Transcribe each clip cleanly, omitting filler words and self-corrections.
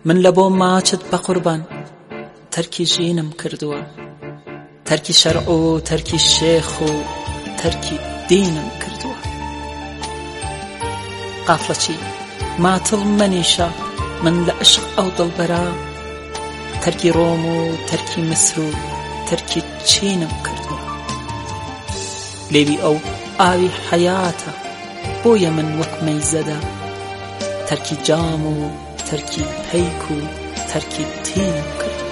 من لە بۆ ماچت بە قوربان تەرکی ژینم کردووە، تەرکی شەرع و تەرکی شێخ و تەرکی دینم کردووە. قافڵەچی ماتڵ منیشە من لە عشق ئەو دڵبەرە، تەرکی ڕۆم و تەرکی مسر و تەرکی چینم کردووە. لێوی ئەو ئاوی حەیاتە بۆیە من وەک مەیزەدە، تەرکی جام و تەرکی پەیک و تەرکی تینم کردووە.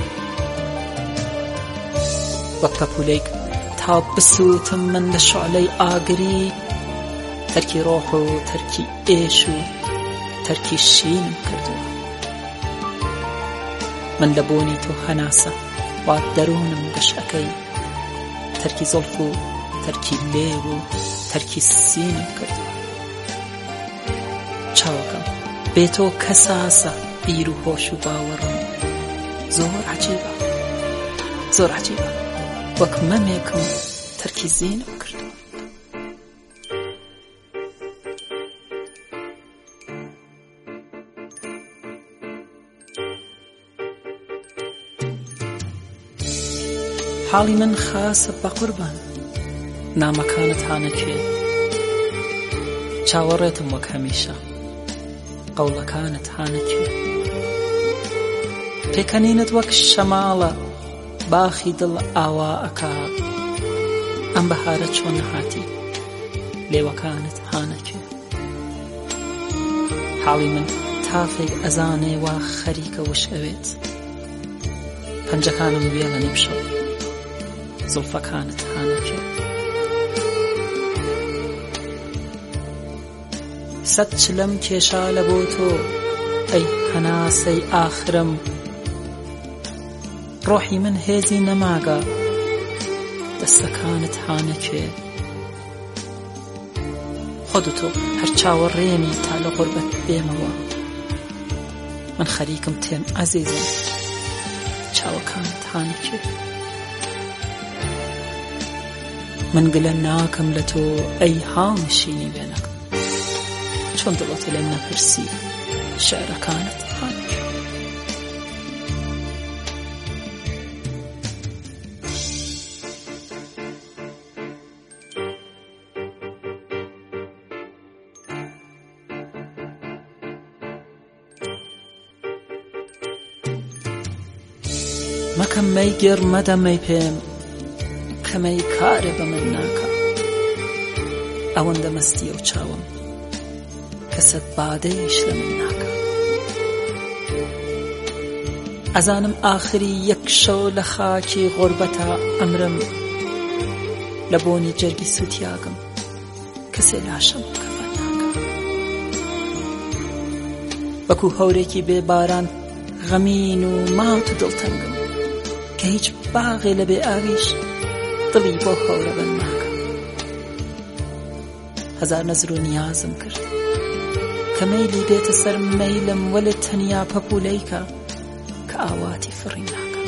وەک پەپولەیک تا بسووتم من لە شعلەی ئاگری، تەرکی ڕۆح و تەرکی ئێش و تەرکی شینم کردووە. من لە بۆنی تۆ هەناسە وا دەروونم گەشەکەی، تەرکی زڵف و تەرکی لێو و تەرکی سینم کردووە. چاوەکەم بێ تۆ کەساسە بیر و هۆش و باوەڕم، زۆر عەجیبە زۆر عەجیبە، وەک مەمێکم تەرکی زینم کردووە. حاڵی من خاسە بە قوربان نامەکانت هانەکوێ، چاوەڕێتم وەک هەمیشە قەوڵەکانت هانەکوێ. پێکەنینت وەک شەماڵە باخی دڵ ئاوا ئەکا، ئەم بەهارە چۆن هاتی لێوەکانت هانەکوێ. حاڵی من تافێک ئەزانێ وا خەریکە وش ئەوێت، پەنجەکانم وێ لە نیمشەو زڵفەکانت هانەکوێ. سەد چلەم کێشا لە بۆ تۆ ئەی هەناسەی ئاخرم، ڕۆحی من هێزی نەماگە دەستەکانت هانەکوێ. خۆد و تۆ هەر چاوەڕێمی تا لە غوربەت بێمەوە، من خەریکم تێم عەزیزم چاوەکانت هانەکوێ. من گلە ناکەم لە تۆ ئەی هاونشینی وێنەکە، چۆن دڵۆتە لێم نەپرسی شێعرەکانت هانەکوێ. مەکەم مەی گێڕ مەدە مەی پێم، کەمەی کارێ بە من ناکە. ئەوەندە مەستیە و چاوم کەسەت بادەیش لە من ناکە. ئەزانم ئاخری یەک شەو لە خاکی غوربەتە ئەمرم، لە بۆنی جەرگی سوتیاگم کەسێ لاشەم کەفە ناکە. وەکو هەورێکی بێ باران غەمین و مات و دڵتەنگم، کە هیچ باغێ لە بێ ئاویش دڵی بۆ هەورە بن ناکە. هەزار نەزر و نیازم کرد کە مەیلی بێتە سەر مەیلم، وەلە تەنیا پەپولەیکە کە ئاواتی فڕی ناکە.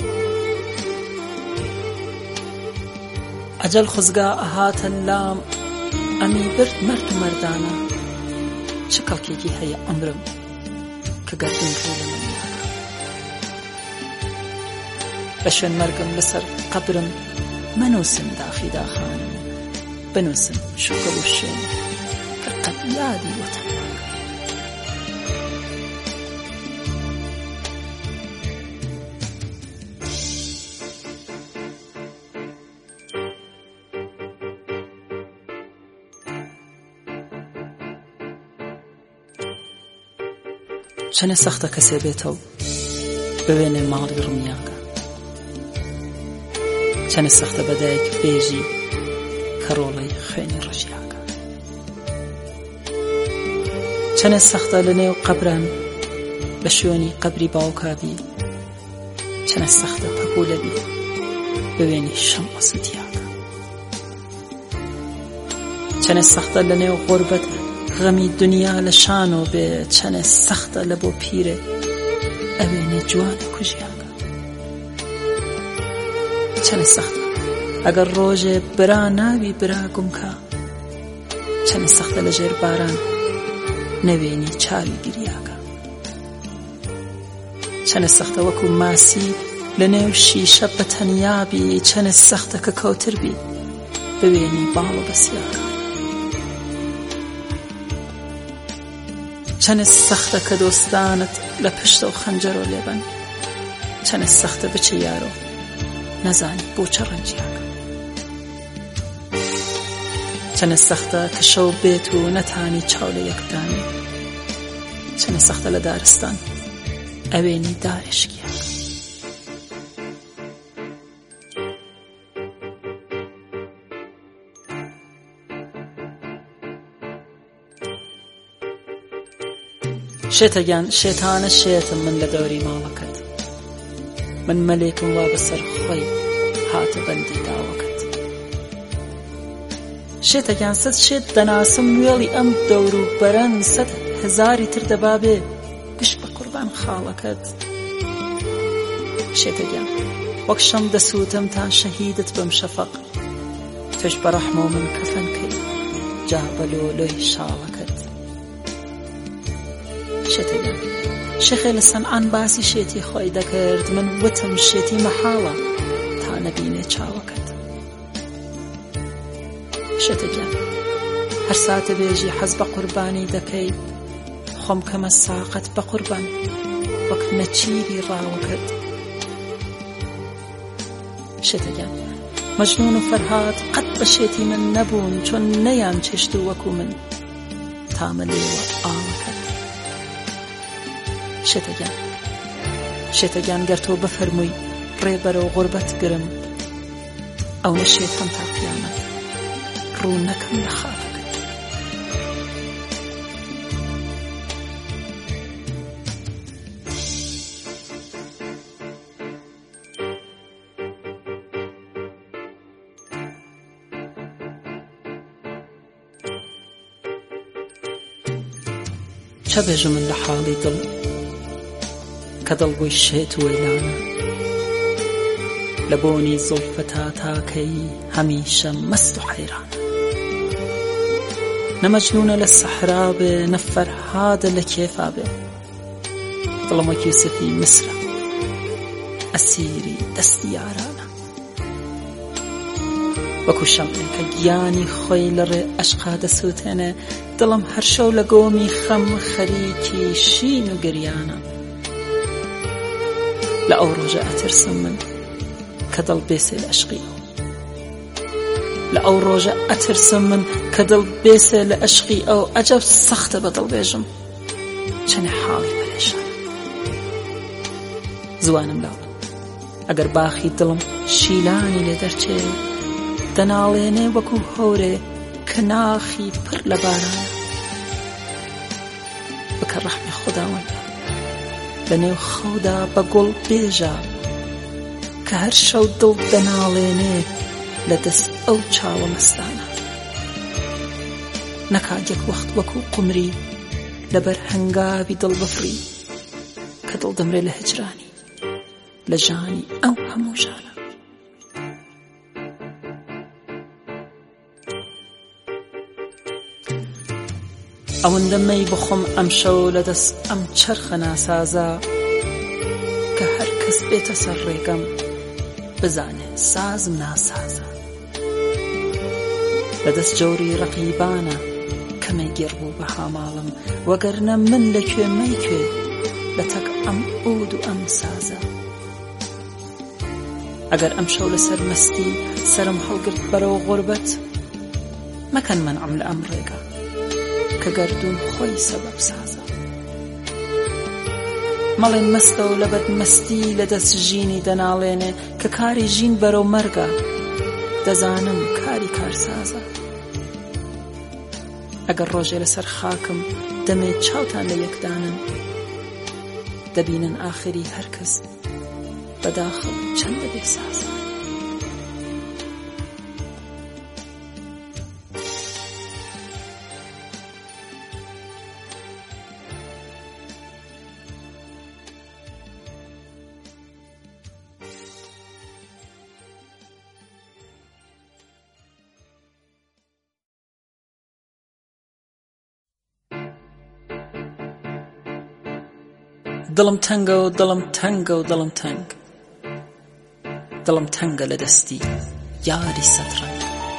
ئەجەل خوزگا ئەهاتە لام، ئەمی برد مەرد و مەردانە، چ کەڵکێکی هەیە ئەمرم کە گەردن ڕێ لە من ناکە. بە شوێن مەرگم لەسەر قەبرم منووسم داخی داخانم، بنووسم شوکە بۆ شوێن کە قەت یادی وەتەن ناکە. چەنە سەختە کەسێ بێتەوە ببێنێ ماڵی ڕوونیاکە، چەنە سەختە بەدایک بێژی کە ڕۆڵەی خوێنی ڕژیاکە. چەنە سەختە لە نێو قەبران بە شوێنی قەبری باوکابی، چەنە سەختە پەپولە بی ببێنی شەمعە سوتیاکە. چەنە سەختە لە نێو غوربەت غەمی دنیا لە شانۆ بێ، چەنە سەختە لە بۆ پیرێ ئەوێنێ جوانە کوژیاکە. چەنە سەختە ئەگەر ڕۆژێ برا ناوی برا گومکە، چەنە سەختە لە ژێر باران نەوێنی چاوی گریاکە. چەنە سەختە وەکو ماسی لە نێو شیشە بەتەنیابی، چەنە سەختە کە کەوتر بی بوێنی باڵ و بەسیار، چەنە سەختە کە دۆستانت لە پشتە و خەنجەرۆ لێبن، چەنە سەختە بچە یارۆ نەزانی بۆ چە ڕەنجیاکە، چەنە سەختە کە شەو بێت و نەتانی چاو لە یەکدانی، چەنە سەختە لە دارستان ئەوێنی دارێشکیاکە. شێتەگیان شێتانە شێتم من لە دەوری ماڵەکەت، من مەلێکم وا بەسەر خۆی هاتە بەندی داوەکەت. شێتەگیان سەد شێت دەناسم وێڵی ئەم دەور و بەرەن، سەد هەزاری تر دەبابێ گشت بە قوربان خاڵەکەت. شێتەگیان وەک شەم دەسووتم تا شەهیدت بم شەفەق، تۆش بە ڕەحمە و من کەفەن کرد جا بەلۆلۆی شاڵەکەت. شێتەگیان شێخێ لە سەنعان باسی شێتی خۆی دەکرد، من وتم شێتی مەحاڵە تا نەبینێ چاوەکەت. شێتەگیان هەر ساتە بێژی حەز بە قوربانی دەکەی، خۆم کەمە ساقت بە قوربان وەک نەچیری ڕاوەکەت. شێتەگیان مەجنون و فەرهاد قەت بە شێتی من نەبوون، چۆن نەیان چێشت و وەکو من تامە لێوە ئاڵەکەت. شێتەگیان گەر تۆ بفەرمووی ڕێبەرە و غوربەت گرم، ئەو نەشێتم تا قیامەت ڕوو نەکەم لە خاکەکەت. چە بێژم من لە حاڵی دڵ کە دڵ بۆی شێت و وەیلانە، لە بۆنی زوڵفە تاکەی هەمیشە مەست و حەیرانە. نە مەجنونە لە سەحرا بێ، نە فەرهادە لە کێفا بێ، دڵم وەک یوسفی میسرە ئەسیری دەستی یارانە. وەکو شەمعێ کە گیانی خۆی لە ڕێ عەشقا دەسووتێنێ، دڵم هەر شەو لە گۆمی خەم خەریکی شین و گریانە. لە ئەو ڕۆژە ئەترسم من کە دڵ بێسێ لە عەشقی ئەو، لە ئەو ڕۆژە ئەترسم من کە دڵ بێسێ لە عەشقی ئەو. ئەجەب سەختە بە دڵ بێژم چەنێ حاڵی پەرێشانە. زوانم لاوە ئەگەر باخی دڵم شیلانی لێ دەرچێ، دەناڵێنێ وەکو هەورێ کە ناخی پڕ لە بارانە. بکە ڕەحمی خوداوەندە لە نێو خەودا بە گوڵ بێژە، کە هەر شەو دڵ دەناڵێنێ لە دەست ئەو چاوە مەستانە. نەکاتێک وەخت وەکو قومری لەبەر هەنگاوی دڵ بفڕی، کە دڵ دەمرێ لە هجرانی لە ژانی ئەو هەموو ژانە. ئەوەندە مەی بخۆم ئەم شەو لە دەست ئەم چەرخە ناسازە، کە هەر کەس بێتە سەر ڕێگەم بزانێ سازم ناسازە. لە دەست جەوری ڕەقیبانە کە مەیگێڕ بوو بە هاماڵم، وەگەرنە من لەکوێ مەیکوێ لە تەک ئەم ئود و ئەم سازە. ئەگەر ئەم شەو لەسەر مەستی سەرم هەڵگرت بەرەو غوربەت، مەکەن مەنعم لە ئەم ڕێگە کە گەردوون خۆی سەبەب سازە. مەڵێن مەستە و لە بەدمەستی لە دەست ژینی دەناڵێنێ، کە کاری ژین بەرەو مەرگە دەزانم کاری کارسازە. ئەگەر ڕۆژێ لەسەر خاکم دەمێت چاوتان لە یەکدانن، دەبینن ئاخری هەر کەس بەداخڵ چەندە بێسازە. دڵم تەنگە و دڵم تەنگە و دڵم تەنگ، دڵم تەنگە لە دەستی یاری سەدڕەنگ،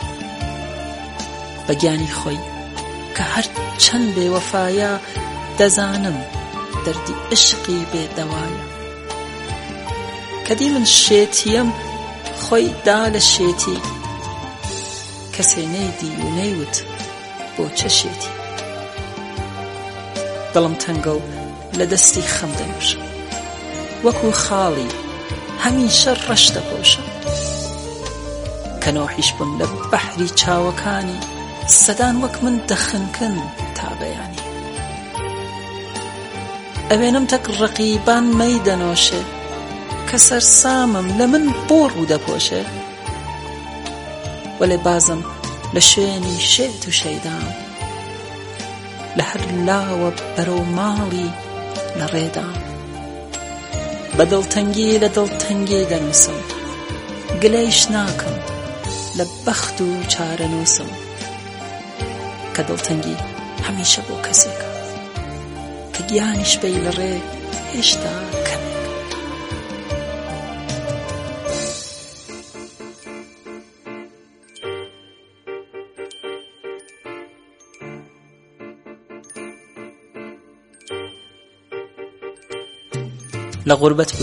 بە گیانی خۆی کە هەر چەند بێوەفایە، دەزانم دەردی عشقی بێدەوایە. کەدی من شێتیم خۆی دا لە شێتی، کەسێ نەیدی و نەیوت بۆ چە شێتی. دڵم تەنگە و لە دەستی خەم دەنووشم، وەکو خاڵی هەمیشە ڕەش دەپۆشم، کە نۆحیش بم لە بەحری چاوەکانی، سەدان وەک من دەخنکن تا بەیانی. ئەوێنم تەک ڕەقیبان مەی دەنۆشێ، کە سەرسامم لە من بۆ ڕوو دەپۆشێ، وەلێ بازم لە شوێنی شێت و شەیدام، لە هەر لاوە بەرەو ماڵی لە ڕێدام. بە دڵتەنگی لە دڵتەنگی دەنووسم، گلەیش ناکەم لە بەخت و چارەنووسم، کە دڵتەنگی هەمیشە بۆ کەسێکە کە گیانیش بەی لە ڕێ هێشتا کەمێک. لە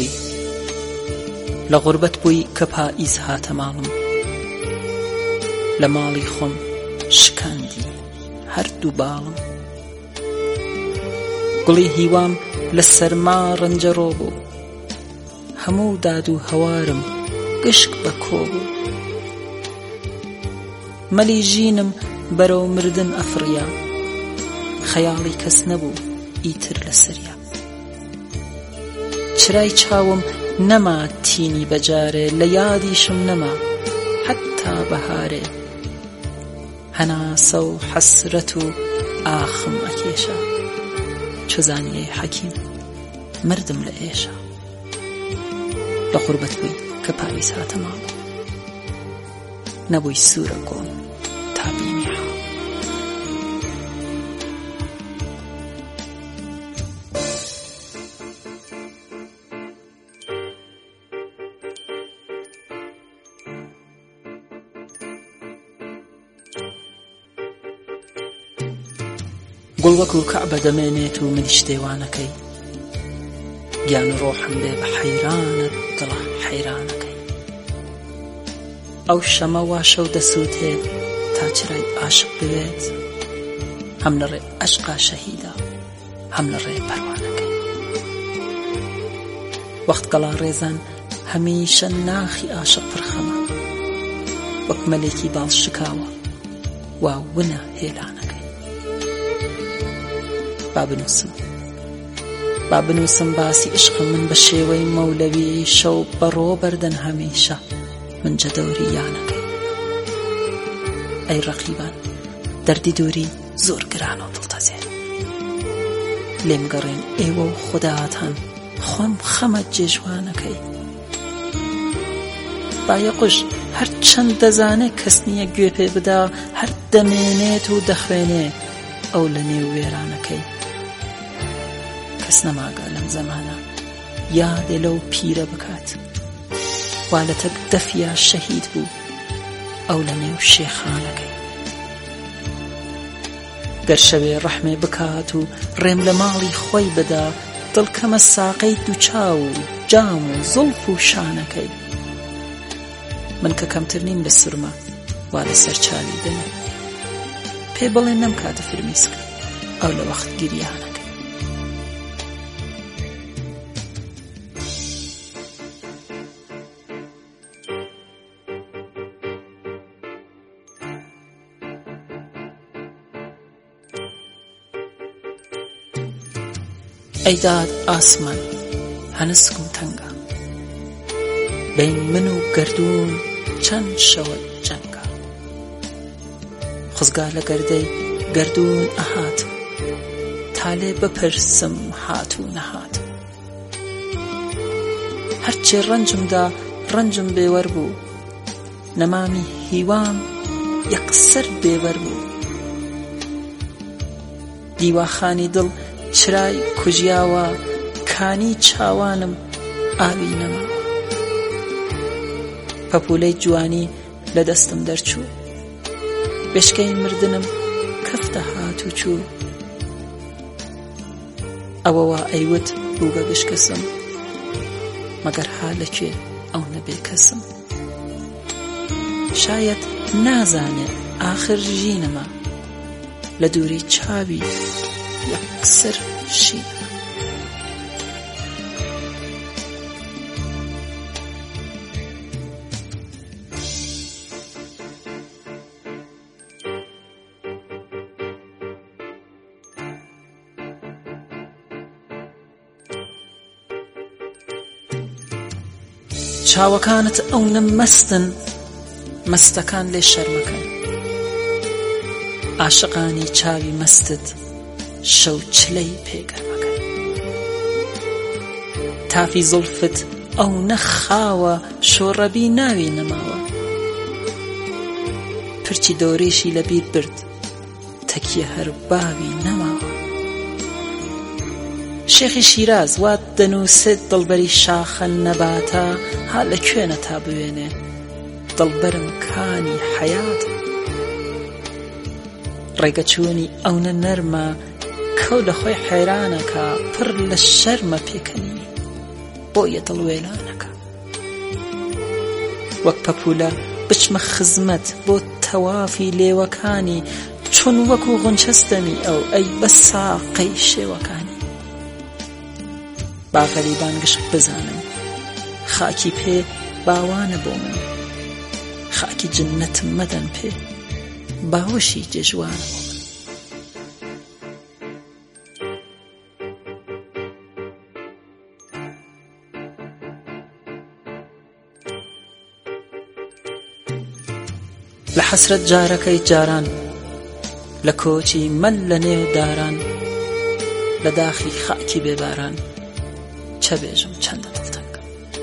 غوربەت بووی کە پائیز هاتە ماڵم، لە ماڵی خۆم شکاندی هەردوو باڵم. گوڵی هیوام لە سەرما ڕەنجەڕۆ بوو، هەموو داد و هەوارم گشک بە کۆ بوو. مەلی ژینم بەرەو مردن ئەفڕیا، خەیاڵی کەس نەبوو ئیتر لە سەریا. چرای چاوم نەما تینی بەجارێ، لە یادیشم نەما حەتا بەهارێ. هەناسە و حەسرەت و ئاخم ئەکێشە، چۆ زانیێ حەکیم مردم لە ئێشە. لە غوربەت بووی کە پاویز هاتە ماڵ، نەبووی سوورە گۆم تا بینی حاڵ. گوڵ وەکو کەعبە دەمێنێت و منیش دێوانەکەی، گیان و ڕۆحم بێ بە حەیرانت دڵە حەیرانەکەی. ئەو شەمە واشە و دەسووتێت تا چرای عاشق بوێت، هەم لە ڕێ عەشقا شەهیدا، هەم لە ڕێ پەروانەکەی. وەخت گەڵا ڕێزان هەمیشە ناخی عاشق پڕخەمە، وەک مەلێکی باڵ شکاوە وا ونە هێلانەکەی. با بنووسم باسی عشقم من بە شێوەی مەولەوی، شەو بەڕۆ بەردەن هەمیشە من جەدەوری یانەکەی. ئەی ڕەقیبان دەردی دووری زۆر گران و دڵتەزێن، لێم گەڕێن ئێوە و خوداتان، خۆم خەمە جێژوانەکەی. بایەقش هەر چەند دەزانێت کەس نییە گوێ پێ بدا، هەر دەمێنێت و دەخوێنێ ئەو لە نێو وێرانەکەی. کەس نەماگە لەم زەمانە یادێ لەو پیرە بکات، وا لە تەک دەفیا شەهید بوو ئەو لە نێو شێخانەکەی. گەر شەوێ ڕەحمێ بکات و ڕێم لە ماڵی خۆی بدا، دڵکەمە ساقەی دووچاو و جام و زوڵف و شانەکەی. من کە کەمتر نیم بە سورمە، وا لەسەر چاوی دەنێ، پێ بڵێ نەم کاتە فرمیسکە ئەو لە وەخت گریانەکەی. ئەیداد ئاسمان هەنسکم تەنگە، بین من و گەردوون چەند شەوە جەنگە. خزگا لە گەردەی گەردوون ئەهاتم، تا لێ بپرسم هات و نەهاتم. هەرچێ ڕەنجمدا ڕەنجم بێوەر بوو، نەمامی هیوام یەکسەر بێوەر بوو. دیواخانی دڵ چرای کوژیاوە، کانی چاوانم ئاوی نەماوە. پەپوولەی جوانی لە دەستم دەرچوو، بێشکەی مردنم کەفتە هات و چوو. ئەوە وا ئەیوت بوو بە گشکەسم، مەگەر ها لەکوێ ئەو نەبێ کەسم. شاید نازانێ ئاخر ژینەمە، لە دووری چاوی یەکسەر شینە. چاوەکانت ئەو نەمەستن، مەستەکان لێ شەرمەکەن. عاشقانی چاوی مەستت شەو چلەی پێگەرمەکەن. تافی زولفت ئەو نەخاوە، شۆڕەبی ناوی نەماوە. پرچی دۆرێشی لەبیر برد، تەکیە هەر باوی نەماوە. شێخی شیراز وات دەنووسێت دڵبەری شاخە نەباتە، ها لەکوێنە تا بوێنێ دڵبەرم کانی حەیاتە. ڕێگەچوونی ئەونە نەرمە، کەو لە خۆی حەیرانەکە، پڕ لە شەرمە پێکەنی بۆیە دڵوێلانەکە. وەک پەپوولە بچمە خزمەت بۆ تەوافی لێوەکانی، چۆن وەکو غونچەستەمی ئەو ئەی بە ساقەی شێوەکانی. با غەریبان گشت بزانم، خاکی پێ باوانە بۆ من، خاکی جنەتم مەدەن پێ، باوەشی جێژوانە بۆ من. لە حەسرەت جارەکەی جاران، لە کۆچی مەل لە نێو داران، لە داخی خاکی بێباران، چە بێژم چەندە دڵتەنگ.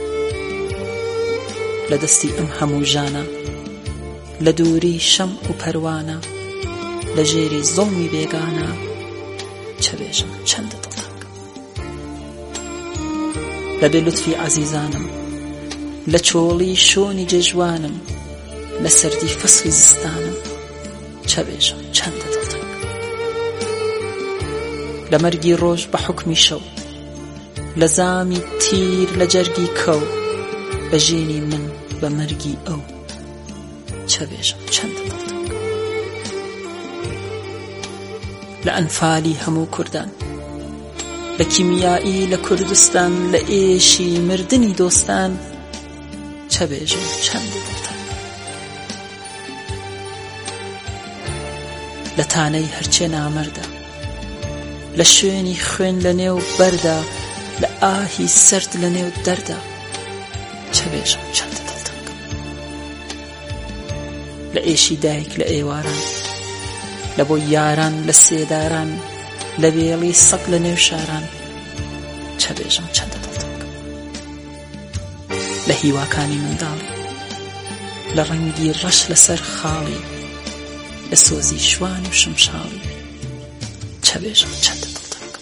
لە دەستی ئەم هەموو ژانە، لە دووری شەم و پەروانە، لە ژێری زۆڵمی بێگانە، چە بێژم چەندە دڵتەنگ. لە بێ لوتفی عەزیزانم، لە چۆڵی شۆنی جێژوانم، لە سەردی فەسخی زستانم، چە بێژم چەندە دڵتەنگ. لە مەرگی ڕۆژ بە حوکمی شەو، لە زامی تیر لە جەرگی کەو، بە ژینی من بە مەرگی ئەو، چە بێژم چەندە دڵتەنگ. لە ئەنفالی هەموو کوردان، لە کیمیایی لە کوردستان، لە ئێشی مردنی دۆستان، چە بێژم چەندە دڵتەنگ. لە تانەی هەرچێ نامەردە، لە شوێنی خوێن لە نێو بەردا، لە ئاهی سرد لە نێو دەردا، چە بێژم چەندە دڵتەنگ. لە ئێشی دایک لە ئێواران، لە بۆ یاران لە سێداران، لە وێڵی سەگ لە نێو شاران، چە بێژم چەندە دڵتەنگ. لە هیواکانی منداڵی، لە ڕەنگی ڕەش لەسەر خاڵی، لە سۆزی شوان و شمشاڵی، چە بێژم چەندە دڵتەنگ.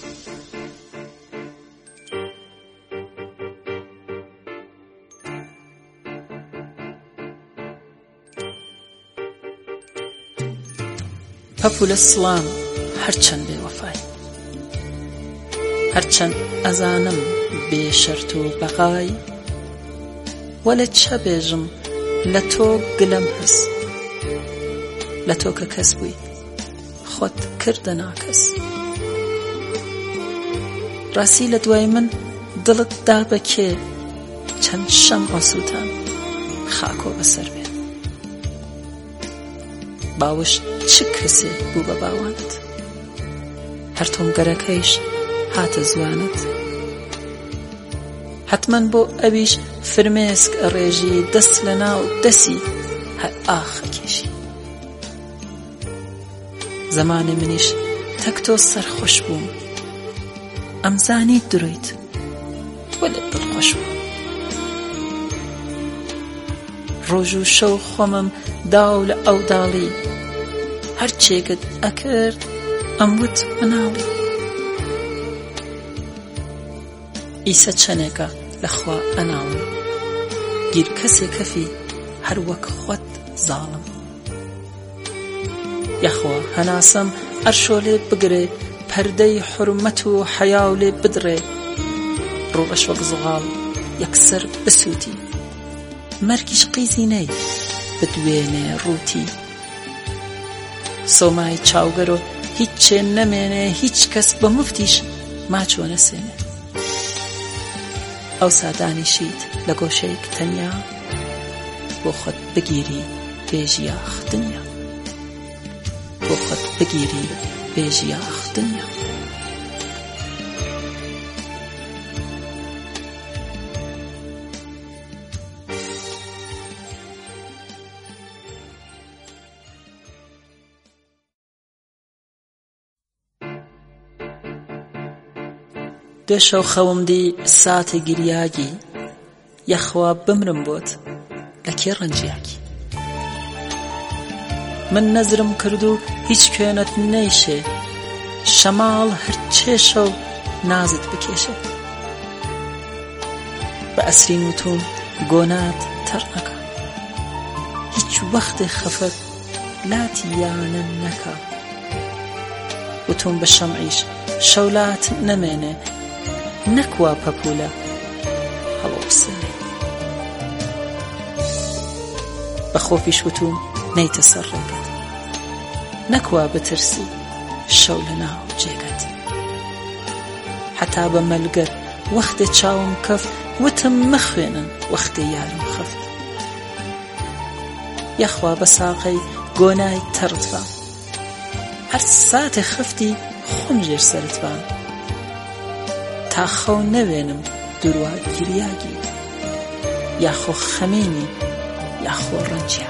پەپوولە سڵام هەرچەند بێوەفای، هەرچەند ئەزانم بێ شەرت و بەغای، وەلە چە بێژم لە تۆ گلەم هەس، لە تۆ کە کەس بووی خۆت کردە ناکەس. ڕاستی لە دوای من دڵت دا بە کێ، چەند شەم ئاسووتان خاکۆ بەسەر بێ. باوش چ کەسێ بوو بە باوانت، هەر تۆمگەرەکەیش هاتە زوانت. حتمەن بۆ ئەویش فرمێسک ئەڕێژی، دەست لە ناو دەسی هەر ئاخە کێشی. زەمانێ منیش تەک تۆ سەرخۆش بووم، ئەمزانی درویت وەلێ دڵخۆش بووم. ڕۆژ و شەو خۆمم داو لە ئەو داڵی، هەرچێکت ئەکرد ئەموت مناڵی. ئیسە چەنێکە لەخوا ئەناڵم گیر کەسێ کەفی هەر وەک خۆت زاڵم یەخوا هەناسەم ئەرشۆ لێ بگرێ پەردەی حورمەت و حەیا و لێ بدڕێ ڕۆڕەش وەک زغاڵ یەکسەر بسووتی مەرگیش قیزی نەی بدوێنێ ڕووتی سۆمای چاوگەرۆ هیچ چێ نەمێنێ هیچ کەس بە مفتیش ماچۆ نەسێنێ ئەو سادانیشیت لە گۆشەیەک تەنیا بۆ خۆت بگیری بێژیاخ دنیا بۆ خۆت بگیری بێژیاخ دنیا دێشەو خەوم دی ساتێ گریاگی یەخوا بمرم بۆت لە کێ ڕەنجیاکی من نەزرم کرد و هیچ کوێنت نەیشێ شەماڵ هەر چێشە و نازت بکێشێ بە ئەسرین وتوم گۆنات تەڕ نەکە هیچ وەختێ خەفەت لاتی یانە نەکە وتوم بە شەمعیش شەولات نەمێنێ نەکوا پەپولە هەڵە بسێنێ بە خۆفیش وتوم نەیتە سەر ڕێگەت نەکوا بترسی شەو لە ناو جێگەت حتا بە مەلگەر وەختێ چاوم کەف وتم مەخوێنن وەختێ یارم خەفت یەخوا بە ساقەی گۆنای تەڕتوە هەر ساتێ خەفتی خۆم ژێر سەرتوان تا خەو نەوێنم دووروا گریاگی یاخۆ خەمێنی یاخۆ ڕەنجیا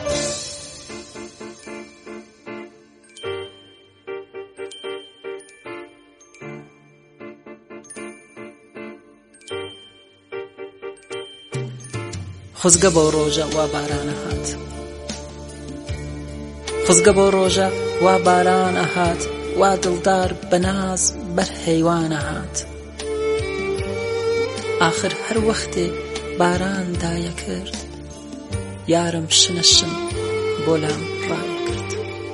خۆزگە بەو ڕۆژە وا بارانە هات خۆزگە بەو ڕۆژە وا بارانە هات وا دڵدار بەناز بەر هەیوانە هات آخر هەر وەختێ باران دایە کرد یارم شنەشم بۆ لام ڕایە کرد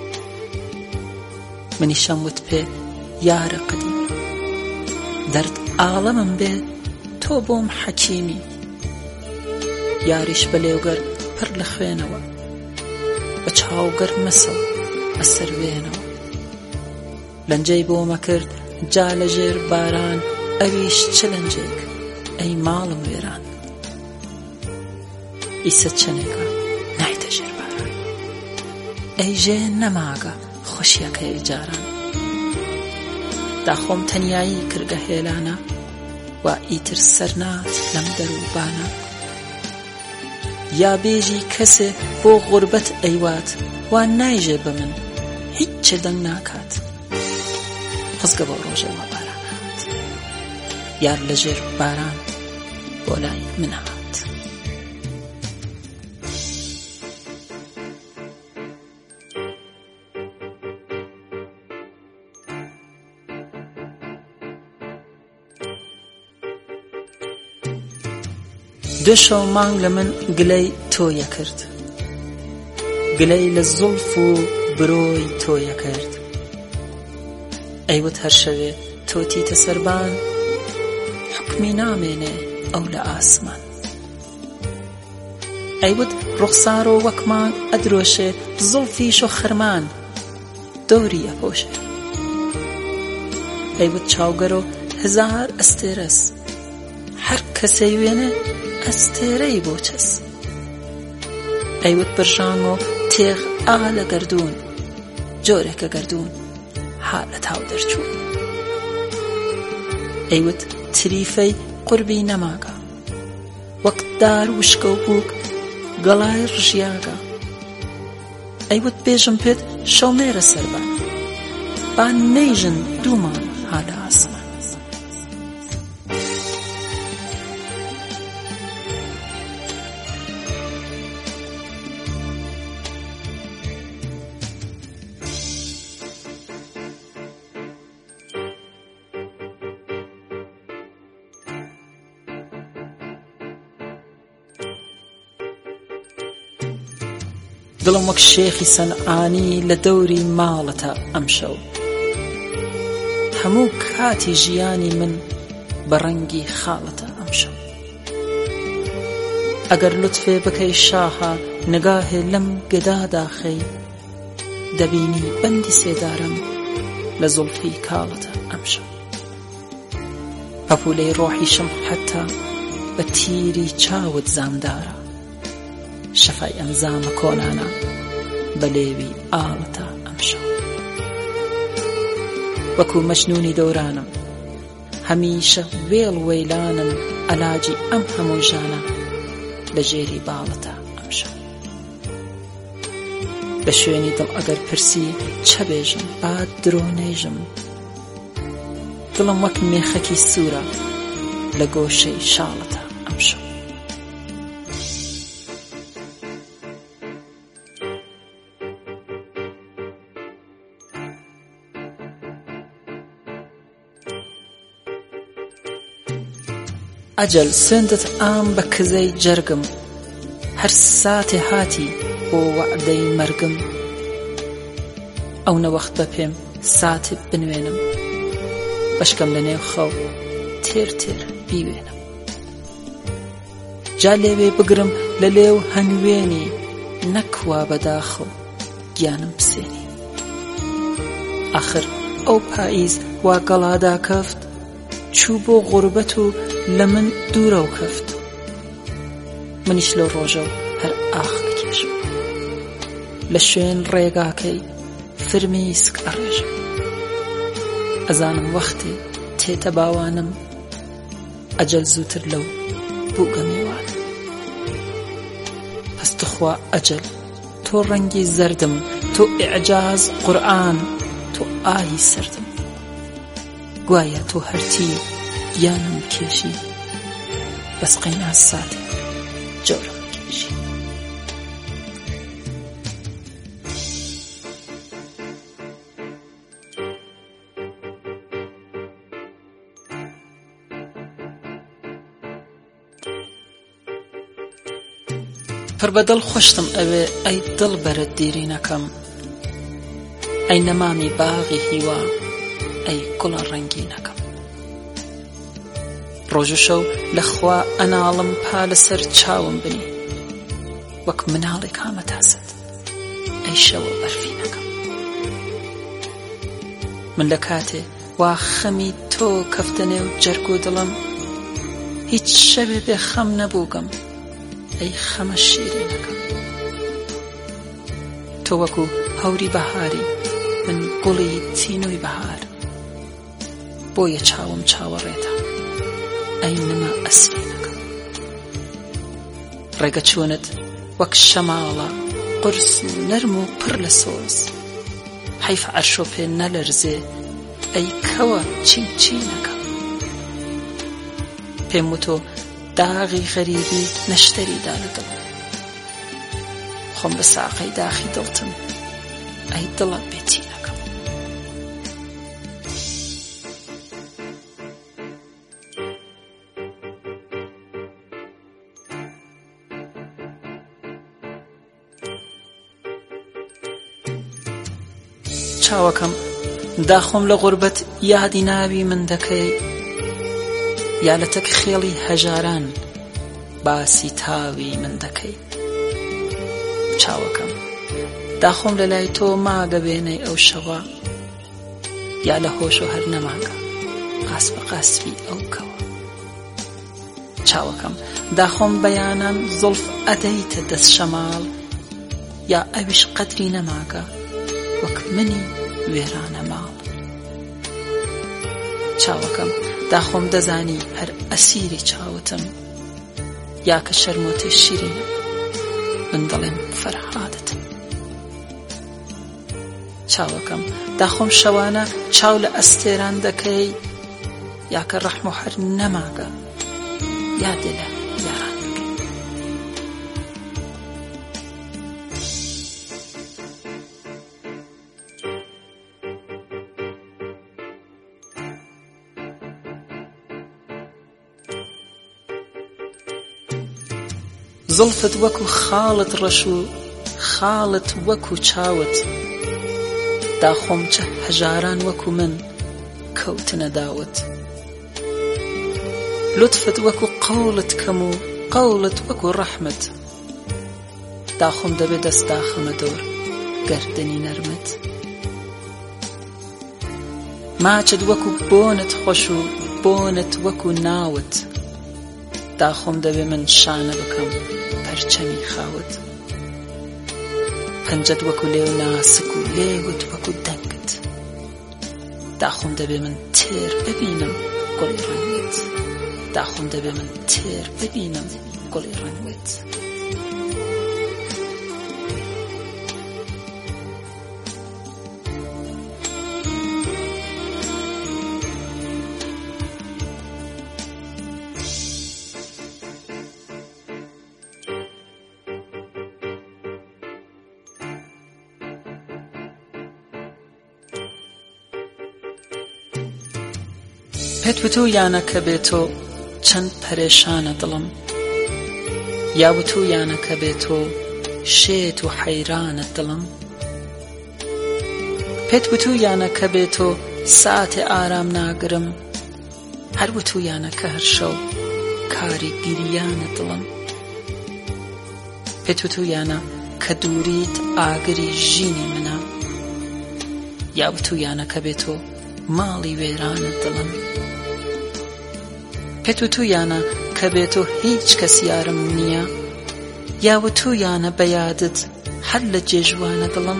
منیشەم وت پێ یارە قەدیمی دەرد ئاڵەمم بێ تۆ بۆم حەکیمی یاریش بە لێوگەر پڕ لە خوێنەوە بە چاوگەر مەسە ئەسەر وێنەوە لەنجەی بۆمە کرد جا لە ژێر باران ئەویش چ لەنجێک ئەی ماڵم وێران ئیسە چەنێکە نایتە ژێر باران ئەی ژێ نەماگە خۆشیەکەی جاران داخۆم تەنیایی کردگە هێلانە وا ئیتر سەرنات لەم دەروبانە یا بێژی کەسێ بۆ غوربەت ئەیوات وا نایژێ بە من هیچ چێ دەنگ ناکات خۆزگە بۆ ڕۆژەوە باران هات یار لە ژێر باران بۆ لای من هات دوێ شەو مانگ لە من گلەی تۆیە کرد گلەی لە زوڵف و برۆی تۆیە کرد ئەیوت هەر شەوێ تۆتیتە سەربان حکمی نامێنێ ئەو لە ئاسمان ئەیوت ڕوخسارۆ وەکمان ئەدرۆشێ زوڵفیش و خەرمان دۆری ئەپۆشێ ئەیوت چاوگەرۆ هزار ئەستێرەس هەر کەسەی وێنێ ئەستێرەی بۆ چەس ئەیوت برژانگۆ تێغ ئا لە گەردوون جۆرێکە گەردوون ها لە تاو دەرچوون ئەیوت تریفەی قوربی نەماگە وەک دار وشکە و بووک گەڵای ڕژیاگە ئەیوت بێژم پێت شەومێرە سەربان با نەیژن دوومان ها لە ئاسمان دڵم وەک شێخی سەنعانی لە دەوری ماڵەتە ئەمشەو هەموو کاتی ژیانی من بە ڕەنگی خاڵەتە ئەمشەو ئەگەر لوتفێ بکەی شاها نگاهێ لەم گەدادا خەی دەبینی بەندی سێدارم لە زولفی کاڵەتە ئەمشەو پەپولەی ڕۆحیشم حەتا بە تیری چاوت زامدارە شەفای ئەمزامە کۆنانە بە لێوی ئاڵەتە ئەمشەو وەکو مەجنوونی دەورانم هەمیشە وێڵ وەیلانم ئەلاجی ئەم هەموو ژانە لە ژێری باڵەتە ئەمشەو لە شوێنی دڵ ئەگەر پرسی چە بێژم با درۆنێژم دڵم وەک مێخەکی سوورە لە گۆشەی شاڵەتە ئەمشەو ئەجەل سوێندت ئام بە کزەی جەرگم هەر ساتێ هاتی بۆ وەعدەی مەرگم ئەو نەوەختە پێم ساتێ بنوێنم بەشکەم لە نێو خەو تێر تێر بیوێنم جا لێوێ بگرم لە لێو هەنوێنی نەکوا بەداخەو گیانم بسێنی ئاخر ئەو پاییز وا گەڵادا کەفت چوو بۆ غوربەت و لە من دوورە و کەفت منیش لە ڕۆژە و هەر ئاخ بکێشم لە شوێن ڕێگاکەی فرمیسک ئەڕێژم ئەزانم وەختێ تێتە باوانم ئەجەل زووتر لەو بووگە میوانم پس تخوا ئەجەل تۆ ڕەنگی زەردم تۆ ئیعجاز قورئان تۆ ئاهی سەردم گوایە تۆ هەرتی گیانم کێشی بەس قەیناز ساتێ جۆرم کێشی پڕ بەدڵ خۆشتم ئەوێ ئەی دڵ بەرە دیرینەکەم ئەی نەمامی باغی هیوا ئەی گوڵە ڕەنگینەکەم ڕۆژ و شەو لەخوا ئەناڵم پا لەسەر چاوم بنی وەک مناڵێک هامەتازت ئەی شەوە بەرفینەکەم من لە کاتێ وا خەمی تۆ کەفتە نێو جەرگ و دڵم هیچ شەوێ بێ خەم نەبووگەم ئەی خەمە شیرینەکەم تۆ وەکو هەوری بەهاری من گوڵی تینووی بەهار بۆیە چاوم چاوەڕێتە ئەی نما ئەسرینەکەم ڕێگە چوونت وەک شەماڵە قورس نەرم و پڕ لە سۆز حەیف عەرشۆ پێ نەلەرزێ ئەی کەوە چین چینەکەم پێم وتۆ داغی غەریبی نەشتەریدا لە دڵ خۆم بە ساقەی داخی دڵتم ئەی دڵە بێتینەکەم چاوەکەم داخۆم لە غوربەت یادی ناوی من دەکەی یا لە تەک خێڵی هەژاران باسی تاوی من دەکەی چاوەکەم داخۆم لە لای تۆ ماگە بێنەی ئەو شەوە یا لە هۆش و هەر نەماگە قاس بە قاسبی ئەو کەوە چاوەکەم داخۆم بەیانان زولف ئەدەیتە دەست شەماڵ یا ئەویش قەدری نەماگە وەک منی وێرانە ماڵ چاوەکەم داخۆم دەزانی هەر ئەسیری چاوتم یا کە شەرمۆتێ شیرینە من دەڵێم فەرهادتم چاوەکەم داخۆم شەوانە چاو لە ئەستێران دەکەی یا کە ڕەحم و هەر نەماگە یا دێ لە یاران دەکەی زڵفت وەکو خاڵت ڕەش و خاڵت وەکو چاوت داخۆم چە هەژاران وەکو من کەوتنە داوت لطفت وەکو قەولت کەم و قەولت وەکو ڕەحمت داخۆم دەبێ دەست داخەمە دۆر گەردنی نەرمت ماچت وەکو بۆنت خۆش و بۆنت وەکو ناوت داخۆم دەبێ من شانە بکەم پەرچەمی خاوت پەنجەت وەکو لێو ناسک و لێوت وەکو دەنگت داخۆم دەبێ من تێر ببینم گوڵی ڕەنگت داخۆم دەبێ من تێر ببینم گوڵی ڕەنگت پێت وتو یانە کە بێتۆ چەند پەرێشانە دڵم یا وتو یانە کە بێتۆ شێت و حەیرانە دڵم پێت وتو یانە کە بێتۆ ساتێ ئارام ناگرم هەر وتو یانە کە هەر شەو کاری گریانە دڵم پێت وتو یانە کە دووریت ئاگری ژینی منە یا وتو یانە کە بێتۆ ماڵی وێرانە دڵم پێت وتو یانە کە بێتۆ هیچ کەس یارم نییە یا وتو یانە بەیادت هەر لە جێژوانە دڵم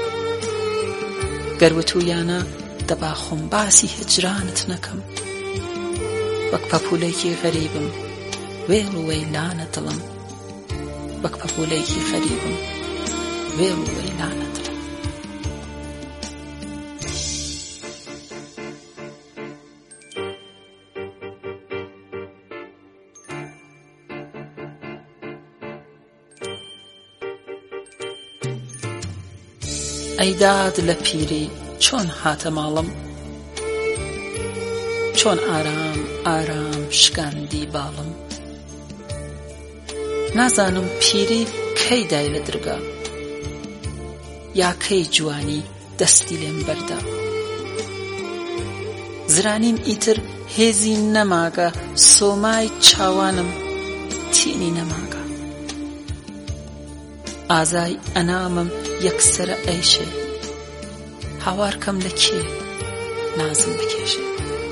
گەر وتو یانە دەبا خۆم باسی هجرانت نەکەم وەک پەپوولەیەکی غەریبم وێڵ و وەیلانە دڵم وەک پەپوولەیەکی غەریبم وێڵ و وەیلانە دڵم ئەیداد لە پیری چۆن هاتە ماڵم چۆن ئارام ئارام شکاندی باڵم نازانم پیری کەی دای لە درگا یا کەی جوانی دەستی لێم بەردا زرانیم ئیتر هێزی نەماگە سۆمای چاوانم تینی نەماگە ئازای ئەنامم یەکسرە ئەیشێ هاوارکەم لە کێ نازم بکێشێ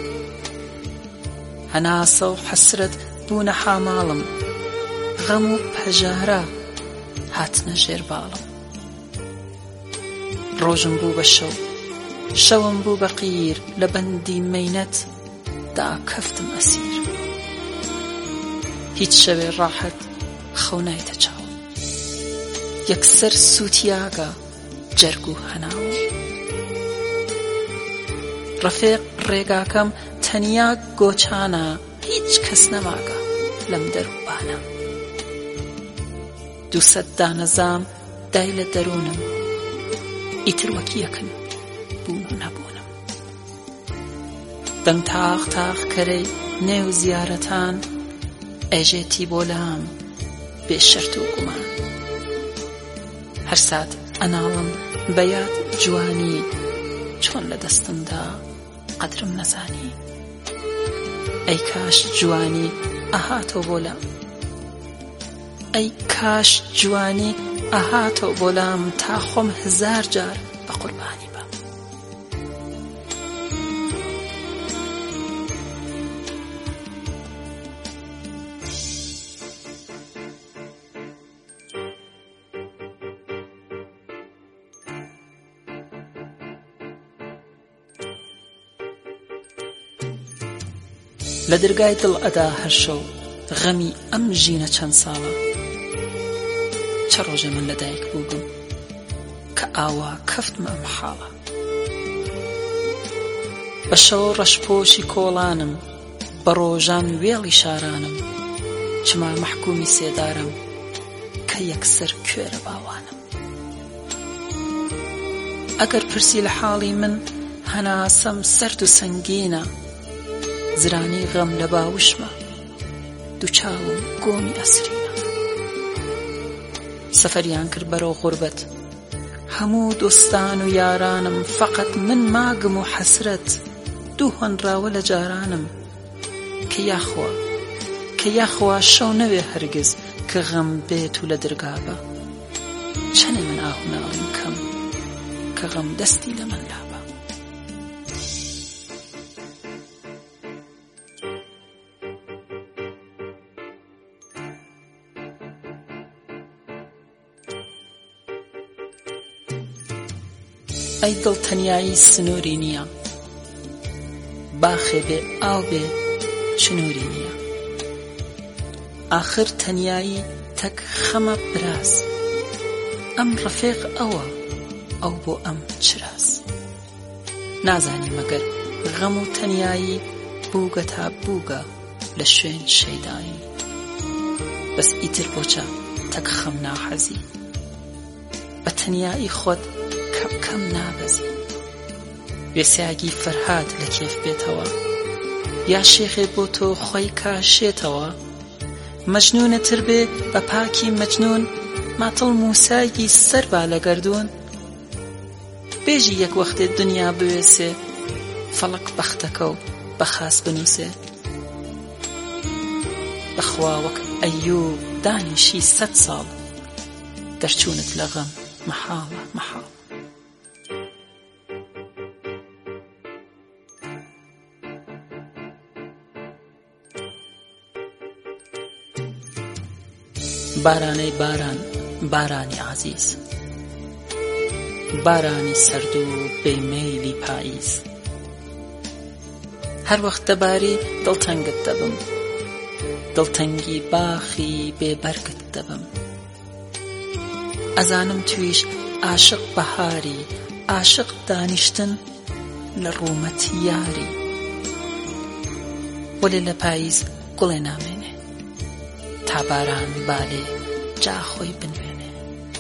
هەناسە و حەسرەت بوونە حاماڵم غەم و پەژارە هاتنە ژێر باڵم ڕۆژم بوو بە شەو شەوم بوو بە قیر لە بەندی مەینەت داکەفتم ئەسیر هیچ شەوێ ڕاحەت خەو نایتە چاو یەکسەر سووتیاگە جەرگ و هەناوم ڕەفیق ڕێگاکەم تەنیا گۆچانە هیچ کەس نەماگە لەم دەروبانە 200 دانەزام دای لە دەروونم ئیتر وەک یەکن بوون و نەبوونم دەنگ تاق تاق کەرەی نێو زیارەتان ئەژێتی بۆ لام بێ شەرت و گومان هەر سات ئەناڵم بەیاد جوانی چۆن لە دەستمدا قەدرم نەزانی ئەی کاش جوانی ئەهاتەوە بۆ لام ئەی کاش جوانی ئەهاتەوە بۆ لام تا خۆم 1000 جار بە قوربانی بم لە دەرگای دڵ ئەدا هەر شەو غەمی ئەم ژینە چەند ساڵە چە ڕۆژێ من لەدایک بووبم کە ئاوا کەفتمە ئەم حاڵە بە شەو ڕەشپۆشی کۆڵانم بە ڕۆژان وێڵی شارانم چما مەحکومی سێدارم کە یەکسەر کوێرە باوانم ئەگەر پرسی لە حاڵی من هەناسەم سەرد و سەنگینە زرانی غەم لە باوشمە دووچاوم گۆمی ئەسرینە سەفەریان کرد بەرەو غوربەت. هەموو دۆستان و یارانم فەقەت من ماگم و حەسرەت، دوو هەنراوە لە جارانم. کە یاخوا شەو نەوێ هەرگز کە غەم بێت و لە دەرگابە. چەنێ من ئاهوناڵیم کەم کە غەم دەستی لە من لابە. ئەی دڵتەنیایی سنووری نییە، باخێ بێ ئاو بێ چنووری نییە. ئاخر تەنیایی تەک خەمە براز، ئەم ڕەفێق ئەوە ئەو بۆ ئەم چراز. نازانی مەگەر غەم و تەنیایی بووگە تا بووگە لە شوێن شەیدایی. بەس ئیتر بۆچە تەک خەم ناحەزی، بە تەنیایی خۆت کەم نابەزی. وێسیاگی فەرهاد لە کێف بێتەوە، یا شێخێ بۆ تۆ خۆی کاشێتەوە. مەجنونەتر بێ بە پاکی مەجنون، ماتڵ موسایگی سەر با لە گەردون. بێژی یەک وەختێ دنیا بوێسێ، فەڵک بەختەکە و بەخاس بنووسێ. بەخوا وەک ئەیوب دانیشی 100 ساڵ، دەرچوونت لە غەم مەحاڵە مەحاڵ. بارانەی باران، بارانی عەزیز، بارانی سەرد و بێمەیلی پاییز. هەر وەخت دەباری دڵتەنگت دەبم، دڵتەنگی باخی بێبەرگت دەبم. ئەزانم تویش عاشق بەهاری، عاشق دانیشتن لە ڕوومەت یاری. وەلێ لە پاییز گوڵێ نامێنێ، تا باران بالێ جا خۆی بنوێنێ.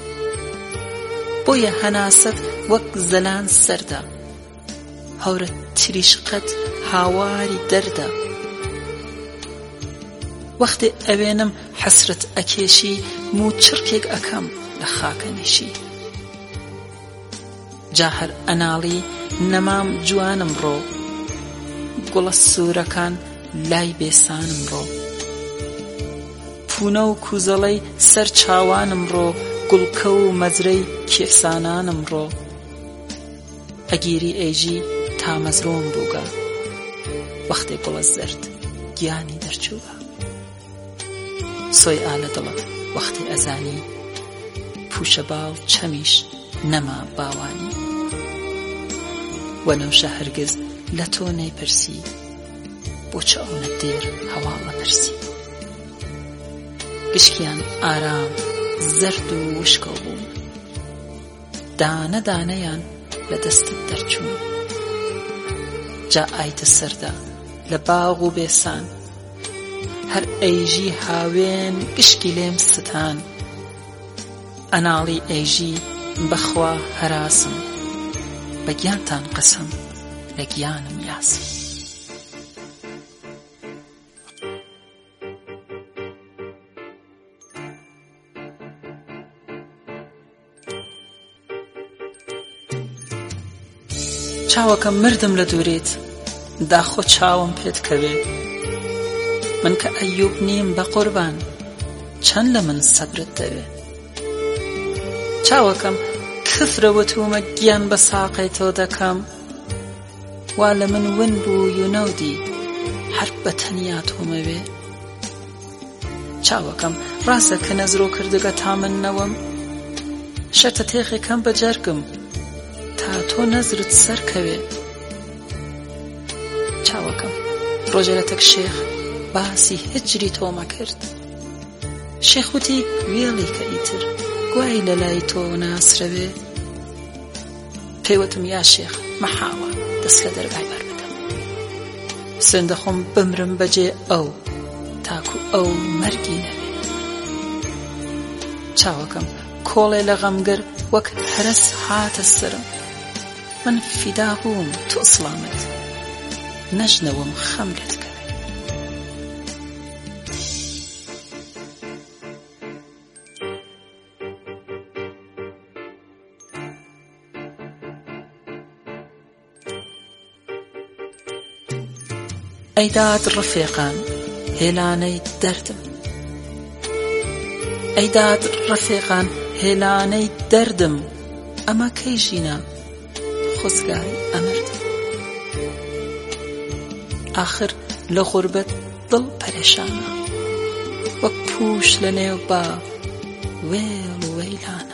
بۆیە هەناسەت وەک زەلان سەردە، هەورە تریشقەت هاواری دەردە. وەختێ ئەوێنم حەسرەت ئەکێشی، موو چڕکێک ئەکەم لە خاکەنیشی. جا هەر ئەناڵی نەمام جوانم ڕۆ، گوڵە سوورەکان لای بێسانم ڕۆ. پونە و کوزەڵەی سەر چاوانم ڕۆ، گوڵکە و مەزرەی کێفسانانم ڕۆ. ئەگیری ئەیژی تا مەزرۆم بووگە، وەختێ گوڵە زەرد گیانی دەرچووگە. سۆی ئالە دڵت وەختێ ئەزانی، پوشە باو چەمیش نەما باوانی. وەنەوشە هەرگز لە تۆ نەیپرسی، بۆچە ئەوەنە دێر هەواڵە پرسی. گشکیان ئارام زەرد و وشکە بوون، دانە دانەیان لە دەستت دەرچوون. جا ئایتە سەردا لە باغ و بێسان، هەر ئەیژی هاوێن گشکی لێم ستان. ئەناڵی ئەیژی بەخوا هەراسم، بە گیانتان قسم لە گیانم یاسم. چاوەکەم مردم لە دوورێت، داخۆ چاوم پێت کەوێ. من کە ئەیوب نیم بە قوربان، چەند لە من سەبرت دەوێ. چاوەکەم کفرەوە تومە گیان بە ساقەی تۆ دەکەم. وا لە من ون بووی و نەودی، هەر بە تەنیا تۆمەوێ. چاوەکەم ڕاستە کە نەزرۆ کردگە تا من نەوەم، شەرتە تێخێکەم بە جەرگم تا تۆ نەزرت سەرکەوێ. چاوەکەم ڕۆژێ لە تەک شێخ باسی هجری تۆمە کرد. شێخوتی وێڵی کە ئیتر گوای لە لای تۆ ناسرەوێ. پێیوتم یا شێخ مەحاوە دەست لە دەرگای بەر بدەم، سندە خۆم بمرم بەجێ ئەو تاکو ئەو مەرگی نەوێ. چاوەکەم کۆڵێ لە غەمگر وەک هەرس هاتە سرم. من فیدا بووم تۆ ئسلامت، نەژنەوەم خەم لێت کرد. ئەیداد ڕفێقان هێلانەی دەردم، ئەیداد ڕفێقان هێلانەی دەردم، ئەمە کەی ژینە خۆزگای ئەمردم. ئاخر لە غوربەت دڵ پەرێشانە، وەک پوش لە نێو با وێڵ و وەیلانە.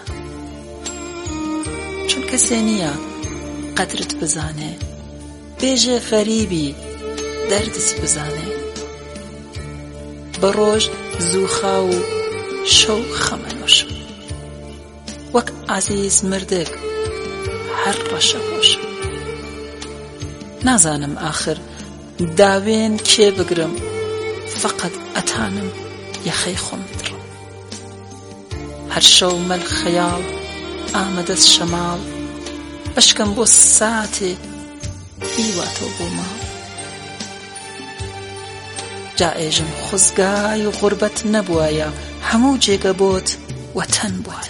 چون کەسێ نییە قەدرت بزانێ، بێژێ غەریبی دەردت بزانێ. بە ڕۆژ زووخا و شەو خەمەنۆشم، وەک عەزیز مردک هەر ڕەشە خۆشم. نازانم ئاخر داوێن کێ بگرم، فەقەت ئەتانم یەخەی خۆم بدڕم. هەر شەو مەل خەیاڵ ئامەدەست شەماڵ، بەشکەم بۆ ساتێ بیواتەوە بۆ ماڵ. جا ئێژم خۆزگای و غوربەت نەبوایە، هەموو جێگە بۆت وەتەن بوایە.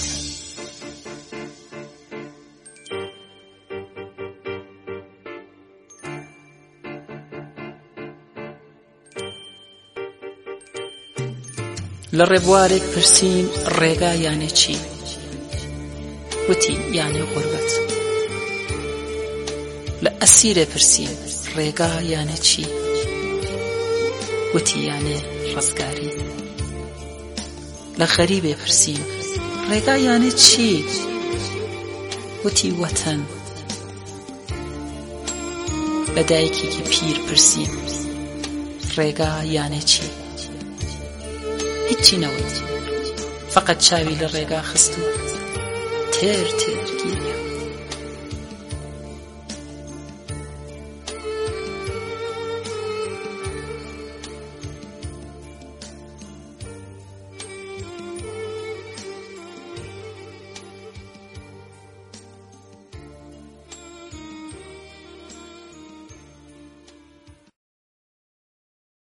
لە ڕێبوارێک پرسیم ڕێگا یانێ چی؟ وتی یانێ غوربەت. لە ئەسیرێ پرسیم ڕێگا یانێ چی؟ وتی یانێ ڕزگاری. لە غەریبێ پرسیم ڕێگا یانێ چی؟ وتی وەتەن. لە دایکێکی پیر پرسیم ڕێگا یانێ چی؟ هیچی نەوت، فقط چاوی لە ڕێگا خست و تێر تێر گیرە.